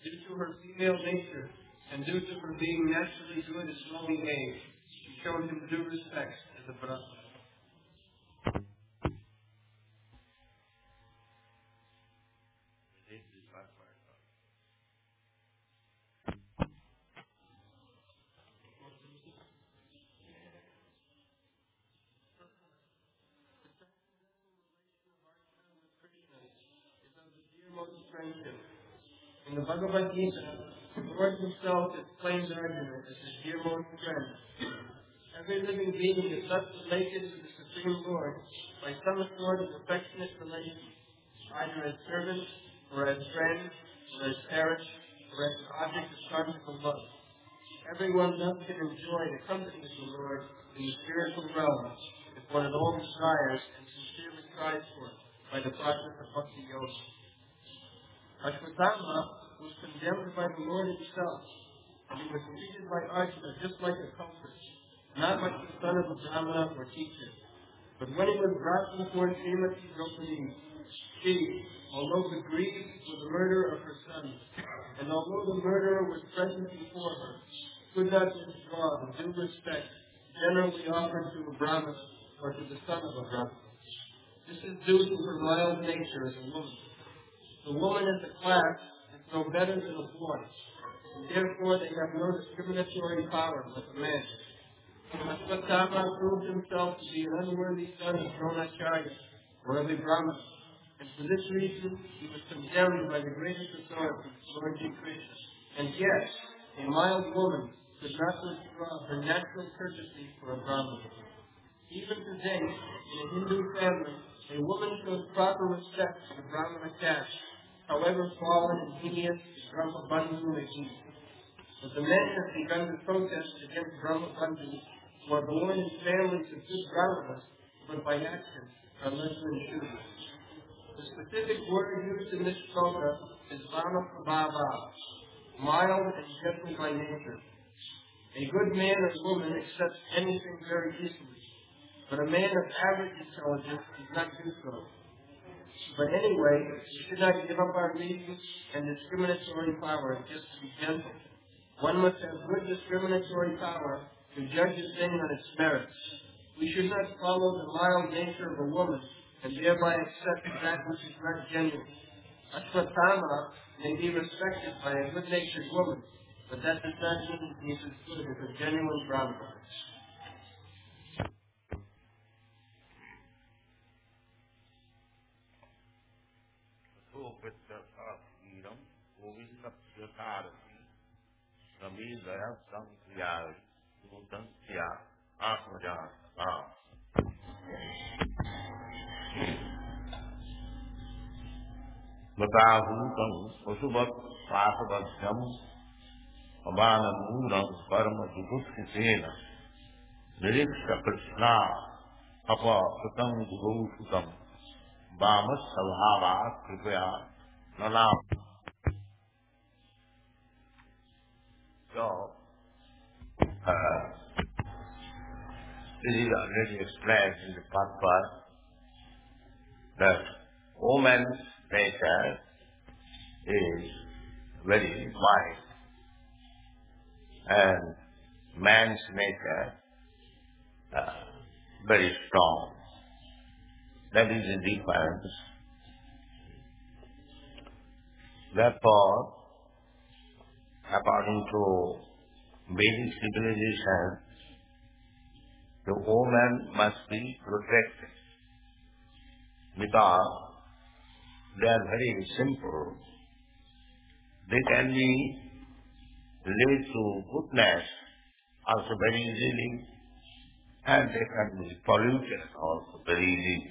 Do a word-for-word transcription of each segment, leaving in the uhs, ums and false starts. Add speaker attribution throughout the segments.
Speaker 1: Due to her female nature, and due to her being naturally good at knowing age, she showed him due respect as a brother. In the Bhagavad Gita, the Lord himself explains Arjuna as his dearmost friend. Every living being is thus related to the Supreme Lord by some sort of affectionate relation, either as servant, or as friend, or as parent, or as an object of conjugal love. Everyone thus can enjoy the company of the Lord in the spiritual realm if one at all desires and sincerely tries for it by the process of Bhakti Yoga. Ashwatthama was condemned by the Lord himself, and he was treated by Arjuna just like a culprit, not like the son of a Brahmana or teacher. But when he was brought before Srimati Draupadi, she, although aggrieved with the murder of her son, and although the murderer was present before her, could not withdraw the due respect generally offered to a Brahmana or to the son of a Brahmana. This is due to her mild nature as a woman. The woman as a class is no better than a boy, and therefore they have no discriminatory power like a man. Ashwatthama proved himself to be an unworthy son of Dronacharya, or of a Brahmana, and for this reason he was condemned by the greatest authority, Lord G. Krishna. And yet, a mild woman could not withdraw her natural courtesy for a Brahmana. Even today, in a Hindu family, a woman shows proper respect to the Brahmana caste, however fallen and hideous the Brahma Bandhu may be. But the men have begun to protest against Brahma Bandhus who are born in families of good Brahmanas, but by accident are led to intrude. The specific word used in this sloka is Vama Prabhava, mild and gentle by nature. A good man or woman accepts anything very easily, but a man of average intelligence does not do so. But anyway, we should not give up our reason and discriminatory power just to be gentle. One must have good discriminatory power to judge a thing on its merits. We should not follow the mild nature of a woman and thereby accept that which is not genuine. Ashwatthama may be respected by a good-natured woman, but that does not mean he is as good as a genuine Brahmana.
Speaker 2: Bhutahūtam Pasubhat Pāsavadhyam Abhānamūram Karma Juguthisena Nirikṣa Krishna Apa Sutam Gurūsutam Bhamas Savhāvāt Kripaya Nanam. So, uh, this is already explained in the past part that woman's nature is very wide and man's nature uh, very strong. That is the difference. Therefore, according to Vedic civilization, the woman must be protected because they are very simple. They can be led to goodness also very easily, and they can be polluted also very easily.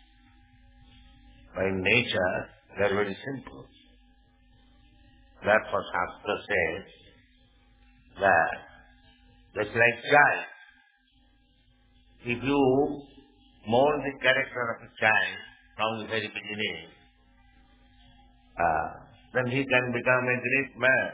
Speaker 2: By nature, they are very simple. That's what Shastra says, that just like child, if you mold the character of a child from the very beginning, uh, then he can become a great man.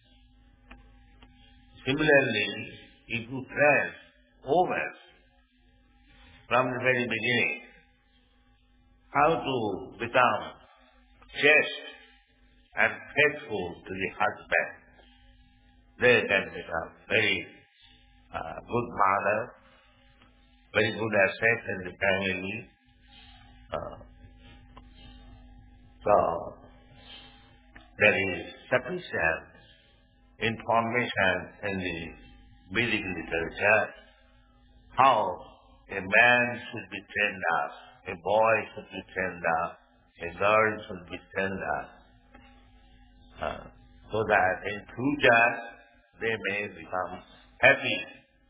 Speaker 2: Similarly, if you train women from the very beginning how to become chaste and faithful to the husband, they can become very uh, good mother, very good asset in the family. Uh, so, there is sufficient information in the Vedic literature how a man should be trained up, a boy should be trained up, a girl should be trained up, uh, so that in future they may become happy.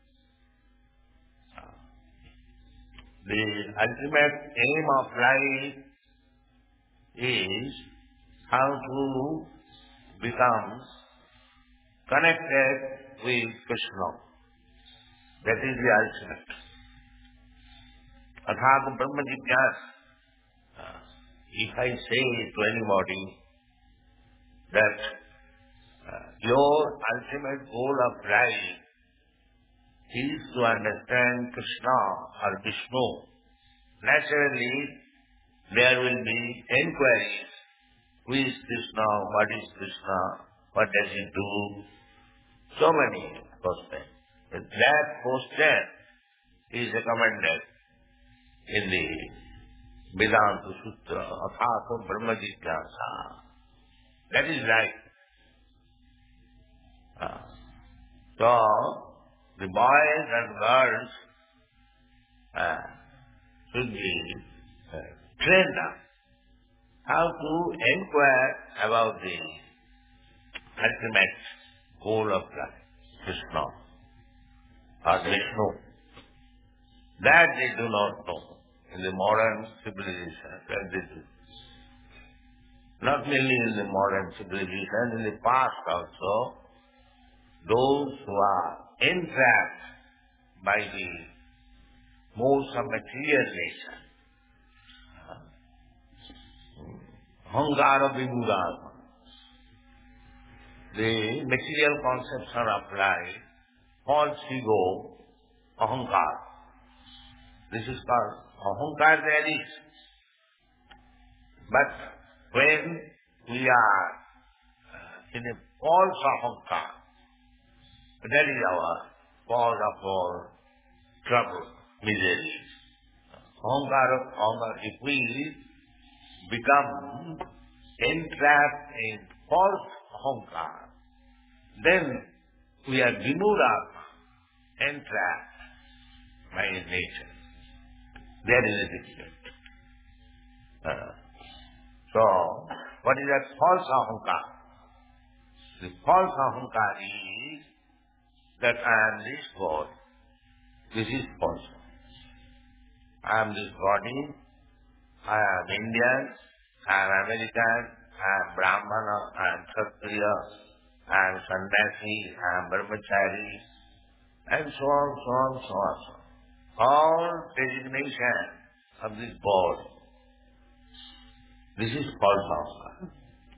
Speaker 2: Uh, the ultimate aim of life is how to become connected with Krishna. That is the ultimate. Athāta Brahma Jigyasa. If I say to anybody that uh, your ultimate goal of life is to understand Krishna or Vishnu, naturally there will be inquiries. Who is Krishna? What is Krishna? What does he do? So many questions. That question is recommended in the Vedanta Sutra, Athāta Brahma Jigyasa. That is right. Uh, so, the boys and girls uh, should be uh, trained up how to inquire about the ultimate goal of life, Krishna or Vishnu. That they do not know in the modern civilization. That they do. Not merely in the modern civilization, in the past also, those who are entrapped by the modes of material nature, Ahankara Vimudana, the material conception of life, false ego, Ahankara. This is called Ahankara there is. But when we are in a false Ahankara, that is our cause of our trouble, misery. Ahankara, Ahankara, if we become entrapped in false Ahankara, then we are removed up, entrapped by nature. That is a difference. Uh, so, what is that false Ahankara? The false Ahankara is that I am this God. This is false. I am this body. I am Indian. I am American. I am Brahmana. I am Kshatriya. I am Sannyasi. I am Brahmachari. And so on, so on, so on, so on. All designation of this body. This is false Ahankara.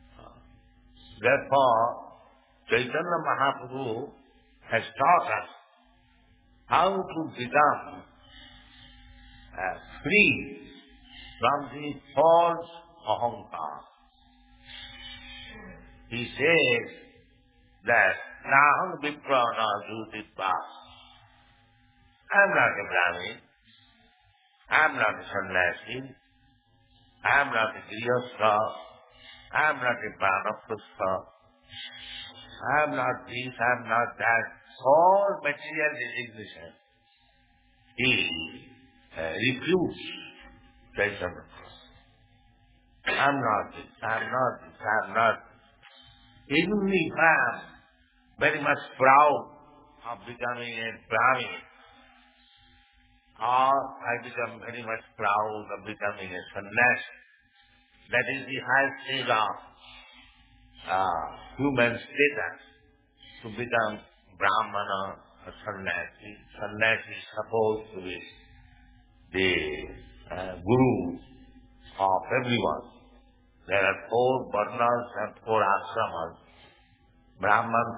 Speaker 2: Therefore, Chaitanya Mahaprabhu has taught us how to become uh, free from the false Ahankara. He says that Naham Viprana Jyotippa. I am not a Brahmin. I am not a sannyasi. I am not a grihastha. I am not a vanaprastha. I am not this, I am not that. All material designation. He uh, refused Chaitanya. I am not this, I am not this, I am not this. Even if I am very much proud of becoming a Brahmin, or I become very much proud of becoming a sannyasi, that is the highest stage of uh, human status, to become Brahmana or sannyasi. Sannyasi is supposed to be the uh, guru of everyone. There are four varnas and four ashramas. Brahman,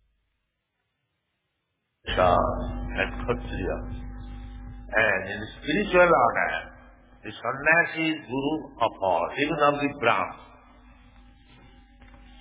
Speaker 2: and Kshatriya. And in the spiritual order, the sannyasi is guru of all, even of the Brahman.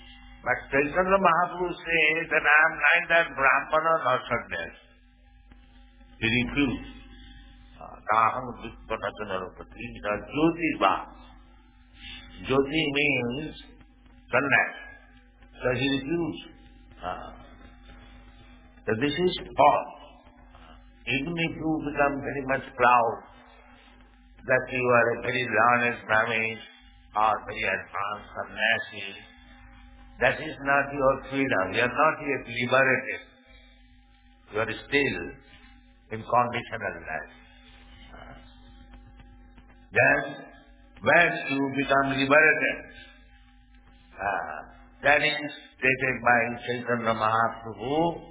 Speaker 2: But Chaitanya Mahaprabhu says that I am neither Brahmana nor Kshatriya. He refused. Taham Vippanachanarupati, Jyoti Va. Jyoti means sunlight. So he refused. Uh, so this is false. Even if you become very much proud that you are a very learned Brahmin or very advanced sannyasi, that is not your freedom. You are not yet liberated. You are still in conditional life. Then, when you become liberated, uh, that is stated by Chaitanya Mahaprabhu,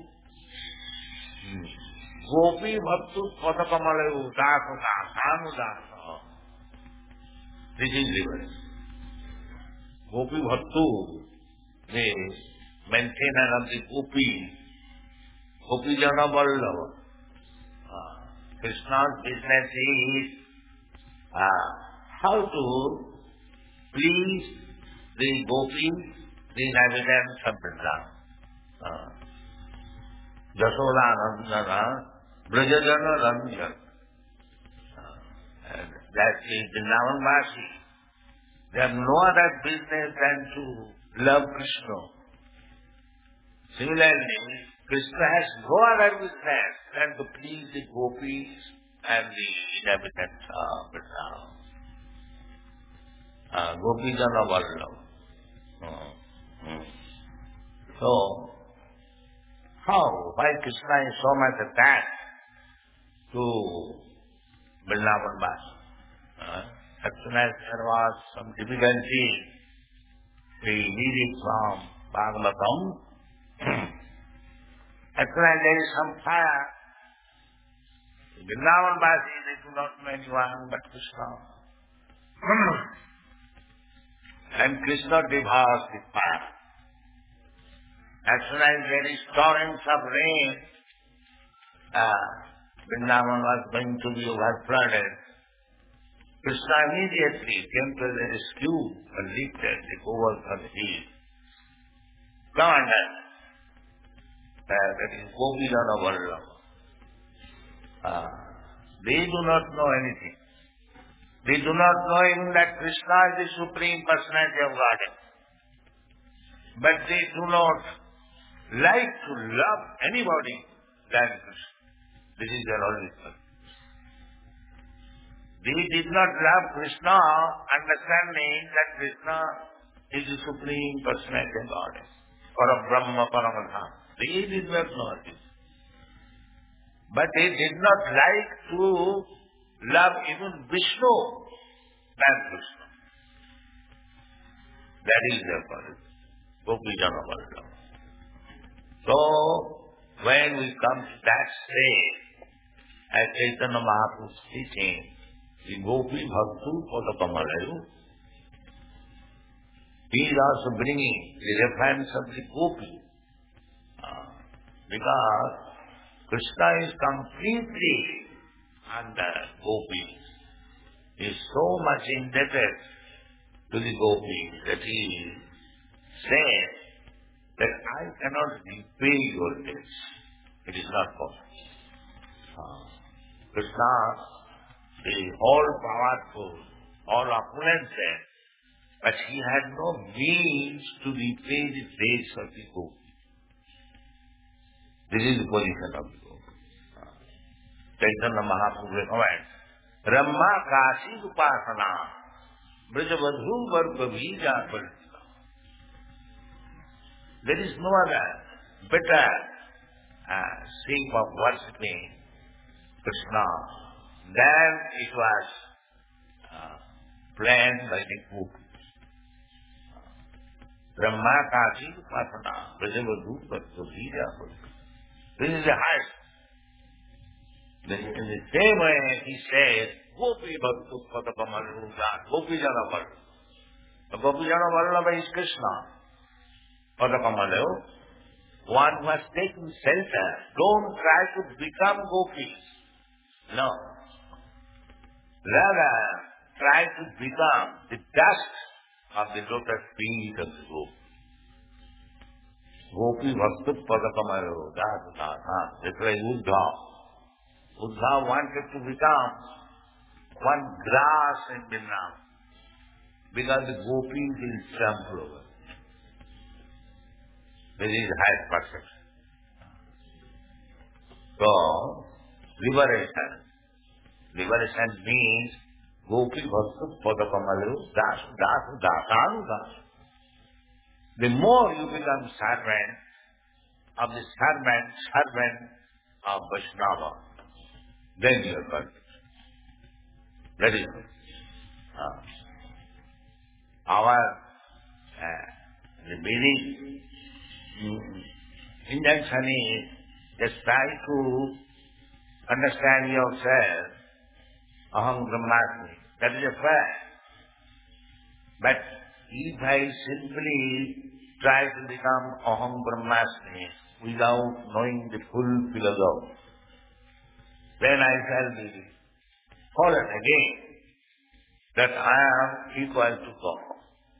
Speaker 2: Gopi Bhaktu Padakamala Udasana Sanudasa. This is liberation. Gopi Bhaktu means maintenance of the Gopi. Gopi Jana Vallabha. Uh, Krishna's business is uh, how to please the Gopis, the inhabitants of Vrindavan. Uh, Jasoda Nandana, Brajajana Ranjan. Uh, and that is Vrindavan Vasi. They have no other business than to love Krishna. Similarly, Krishna has no other business than to please the Gopis and the inhabitants of Vrindavan. Uh, Gopijana Vallabha. Uh, hmm. So, how? Why Krishna is so much attached to Vrindavan Vasi? Uh, as soon as there was some difficulty, we read it from Bhagavatam. As soon as there is some fire, Vrindavan Vasi, they do not know anyone but Krishna. And Krishna devours the fire. As soon as there is torrents of rain, uh, Vrindavan was going to be overflooded. Krishna immediately came to the rescue and lifted the covers from the hill. Come under. Uh, that is Gopijana Vallabha. Uh, they do not know anything. They do not know even that Krishna is the Supreme Personality of Godhead. But they do not like to love anybody than Krishna. This is their only concern. They did not love Krishna understanding that Krishna is the Supreme Personality of Godhead, or a Brahma Paramadham. They did not know this. But they did not like to love even Vishnu than Krishna. That is their quality. Gopijana Vallabha. So, when we come to that stage, as Chaitanya Mahaprabhu is teaching, the Gopi Bhaktu Padakamalayu, he is also bringing the reference of the Gopi. Uh, because Krishna is completely under Gopis. He is so much indebted to the Gopis that he says that I cannot repay your debts. It is not possible. Uh, Krishna is all powerful, all opulent, but he had no means to repay the debts of the Gopis. This is the position of the Gopis. Uh, Chaitanya Mahaprabhu recommends Ramma Kasi Upasana Brajavadhu Varga Bija Palita. There is no other better uh, shape of worshipping Krishna than it was uh, planned by the Gopis. Brahma Kasi Upasana Brajavadhu Varga Bija Palita. This is the highest. Then in the same way he says, Gopi Bhaktu Padakamalu Gopijana Vallabha. The Gopijana Vallabha is Krishna. Padakamalu, one who has taken shelter. Don't try to become Gopis. No. Rather, try to become the dust of the lotus feet of the Gopi. Gopi Vastu Padakamaro, that's that. That's like Uddha. Uddha wanted to become one grass in Vrindavan because the gopis will trample over. This is high perception. So, liberation. Liberation means Gopi Vastu Padakamalu Dasu Dasu Dasanu Dasu. The more you become servant of the servant, servant of Vaishnava, then you are perfect. That is uh, our uh, the belief. Intention is just try to understand yourself, aham brahmasmi. That is a fact. But if I simply try to become aham brahmasmi without knowing the full philosophy, then I shall be fallen again that I am equal to God.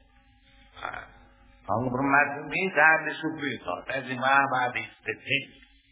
Speaker 2: Aham brahmasmi means I am the supreme thought, as the Mahabharata they think.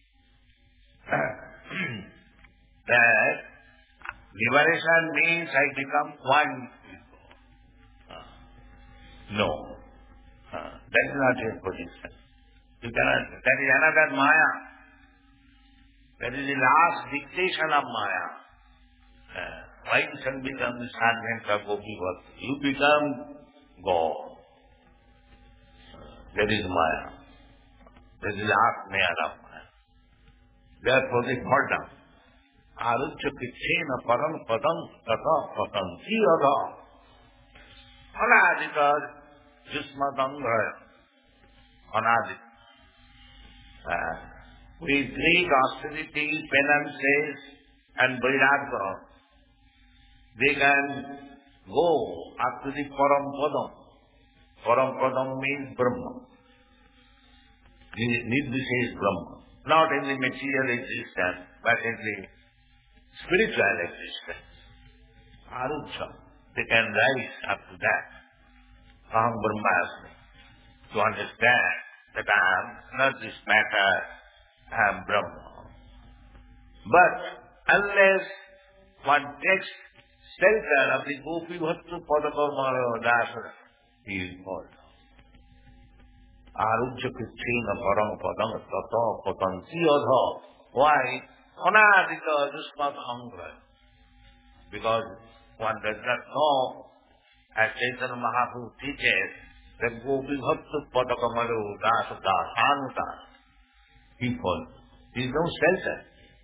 Speaker 2: That liberation means I become one with God. No. That is not your position. You cannot, that is another Maya. That is the last dictation of Maya. Uh, why you shall become the servant of Gopi Bhakti? You become God. Uh, that is Maya. That is the last Maya of Maya. Therefore they fall down. Arujya kichena param padam tata patanti adha. Anadita jismadangaya. Anadita. Uh, with great austerity, penances and vairagya, they can go up to the param padam. Param padam means Brahma. Nirvishesha is Brahma. Not in the material existence, but in the spiritual existence. Arujya. They can rise up to that. Aham Brahmasmi. To understand that I am not this matter, I am Brahma. But unless one takes shelter of the Gopi Bhattu Padakamaro Dasara, he is fall down. Arujya Krichena Param Padam Tata Patanti Adha. Why? Anadita Jusmat Angra. Because one does not know, as Chaitanya Mahaprabhu teaches, that Gopi Bhattu Padakamalu Dasa Dasanu Das. He falls. There is no shelter.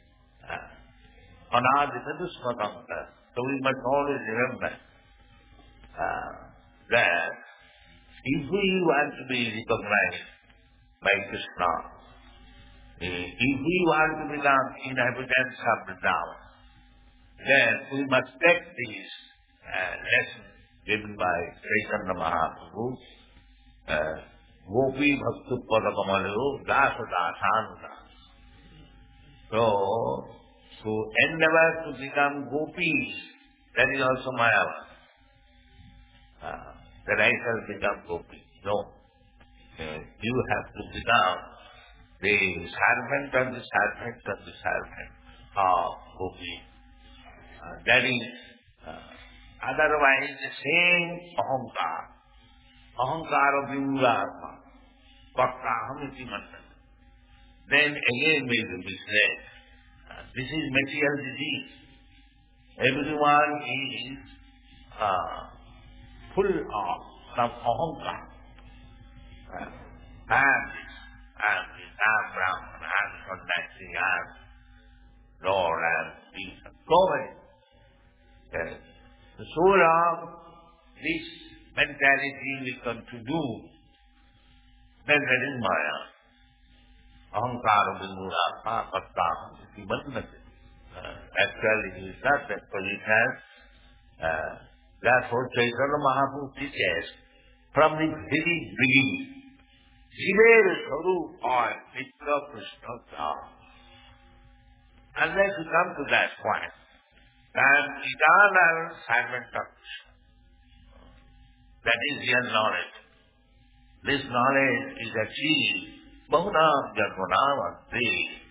Speaker 2: Anadita Jusmat Angra. So we must always remember uh, that if we want to be recognized by Krishna, if we want to become inhabitants of Vrindavan, then we must take this uh, lesson given by Chaitanya Mahaprabhu, uh, Gopi Bhaktu Padakamalu Dasa Dasanu Das. So, to endeavor to become gopis, that is also Mayava. Uh, that I shall become gopi. No. Uh, you have to become the servant of the servant of the servant of gopi. Uh, that is, uh, otherwise the same ahankar, ahankar of Vimurātma, Pakkāhamiti Mantan. Then again we will be said, uh, this is material disease. Everyone is uh, full of some ahankar. Uh, I am this, I am this, I am Brahman, I am Sannyasi, I am Lord, I am this, so many. Yes. So long this mentality will continue, then that is Maya. Ahankara Vimurātma Pakkāham iti Bandhati. Actually, it is not that position. Uh, therefore, Chaitanya Mahaprabhu teaches from the very beginning, Jiver Sarup or Nitya Krishna Dham. Unless you come to that point, then eternal servant of Krishna. That is real knowledge. This knowledge is achieved Bahunam Janmanam Ante,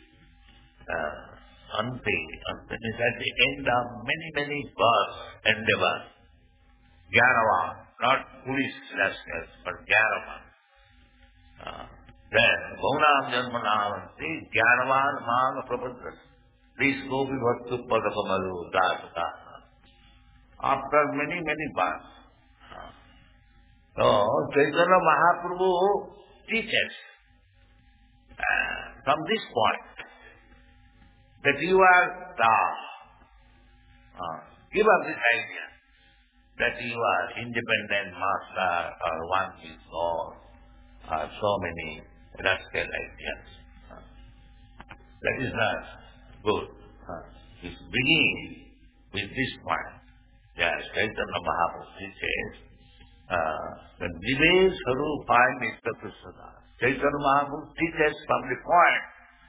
Speaker 2: uh, Ante, Ante is at the end of many, many births, endeavor. Jnanavan, not foolish rascals, but Jnanavan. Uh, then, Bahunam Janmanam Ante, Jnanavan Maha Prabhupada. Please go with Bhaktu Padakamalu Dasa. After many, many births. Uh, so, Chaitanya Mahaprabhu teaches uh, from this point that you are the, uh, give up this idea that you are independent master or one is God or so many rascal ideas. Uh, that is not good. Uh, it begins with this point. Yes, Chaitanya Mahaprabhu says, uh, the Divesh Sarupaya Nitya Krishna. Chaitanya Mahaprabhu teaches from the point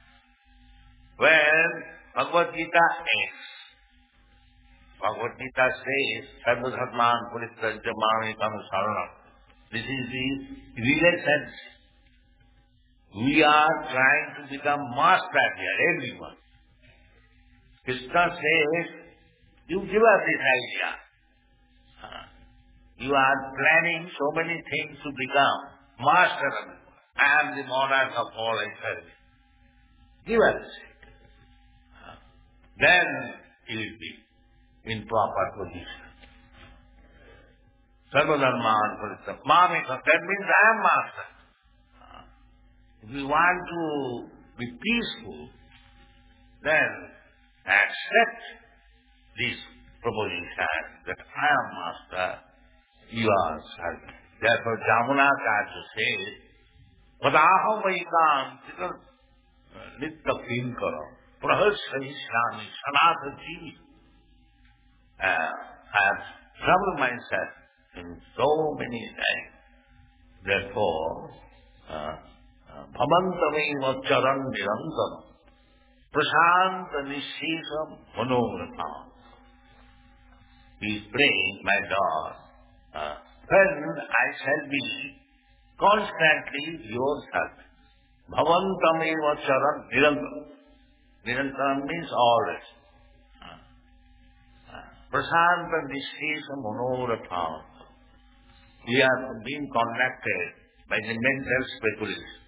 Speaker 2: when Bhagavad Gita ends. Bhagavad Gita says, Sarva Dharman Purittajya Mamekam Saranam. This is the relationship. We are trying to become master here, everyone. Krishna says, you give up this idea. Uh, you are planning so many things to become master of it. I am the monarch of all I serve. Give us it. Uh, then you will be in proper position. Sarvadharman Purita. Mamika, that means I am master. Uh, if we want to be peaceful, then accept this proposition that I am master, you are servant. Therefore, Jamunacharya says, Padaham vaikam tikar nitya kinkara prahasayishami sanatha jeevi. I have troubled myself in so many times. Therefore, bhavantaveva charan nirantaram prasanta nishesam manogratham. He is praying, my Lord, uh, when I shall be constantly your servant. Bhavantameva charan nirantaram. Nirantaram means always. Prasanta nishesha manoratham. We are being connected by the mental speculation.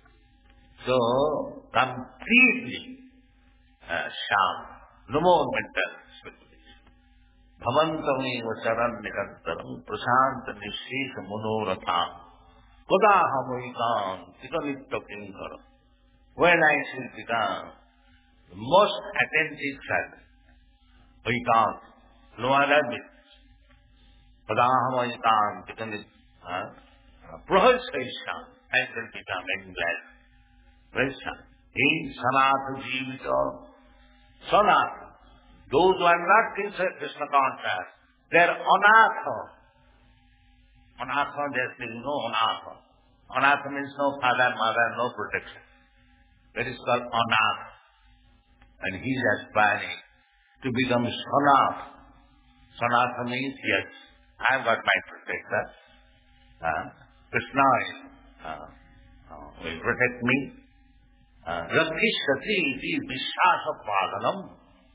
Speaker 2: So, completely uh, sham. No more mental speculation. Bhavantameva charan nirantaram prasanta nishesha manoratham. Kodahamaikam tikanitya kinkara. When I shall become the most attentive servant, vaikam, no other business. Padahamaikam tikanitya prahasayisham, I shall become enlightened. Krishna. In sanatha jivita, sanatha. Those who are not in Krishna conscious, they are anatha. Anatha, there is no anatha. Anatha means no father, mother, no protection. That is called anatha. And he is aspiring to become sanatha. Sanatha means, yes, I have got my protector. Uh, Krishna uh, uh, will protect me. Rakishati iti vishwasa padanam.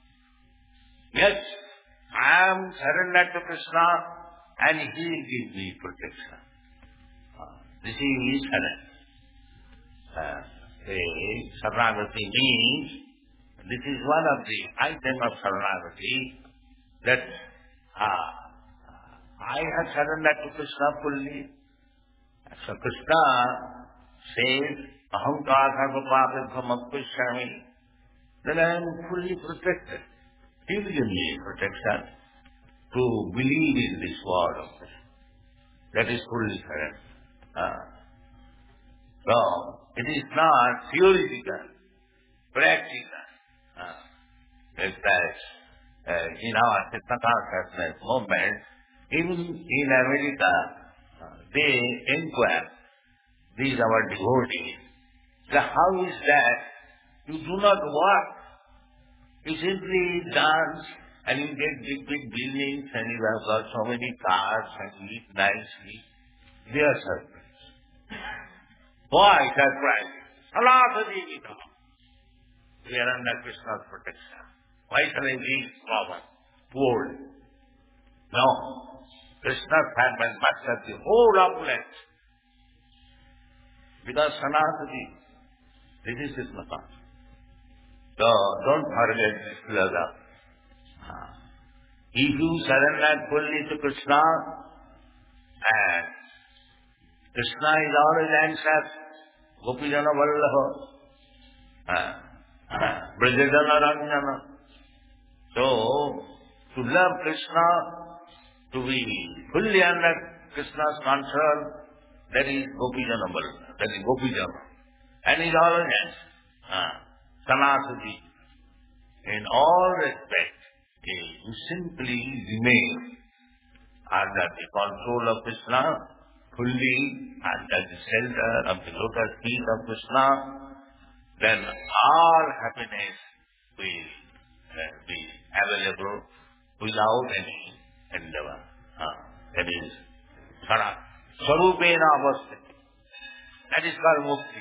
Speaker 2: Yes, I am surrendered to Krishna and he will give me protection. Uh, this is surrender. Uh, the Saranagati means, this is one of the items of Saranagati, that uh, I have surrendered to Krishna fully. So Krishna says, Ahamkar sarva papabham apvishyami. Then I am fully protected. He will give me protection to believe in this word of Krishna. That is fully correct. Uh, so, it is not theoretical, practical. Uh, like that, uh, in our Krishna consciousness movement, even in America, uh, they inquire, these are our devotees. So how is that? You do not work. You simply dance and you get big, big buildings and you have got so many cars and you eat nicely. They are surprised. Why surprised? Sanatha Jivita. We are under Krishna's protection. Why shall I be common, poor? No. Krishna's hand and master the whole opulence. Because Sanatha Jivita. This is his method. So don't forget this, brother. If you surrender fully to Krishna, and Krishna is always answered, Gopijana Vallabha, Brajajana Ranjana. So, to love Krishna, to be fully under Krishna's control, that is Gopijana Vallabha, that is Gopijana. And he is always answered. Sanatha. In all respects, you simply remain under the control of Krishna, fully under the shelter of the lotus feet of Krishna, then all happiness will uh, be available without any endeavor. Uh, that is Sara. Sarupena avasthiti. That is called mukti.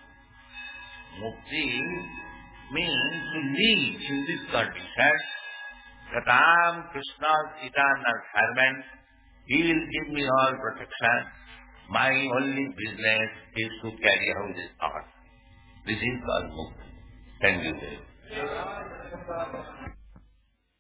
Speaker 2: Mukti means to live in this condition that I am Krishna's eternal servant. He will give me all protection. My only business is to carry out his thought. This is called mukti. Thank you.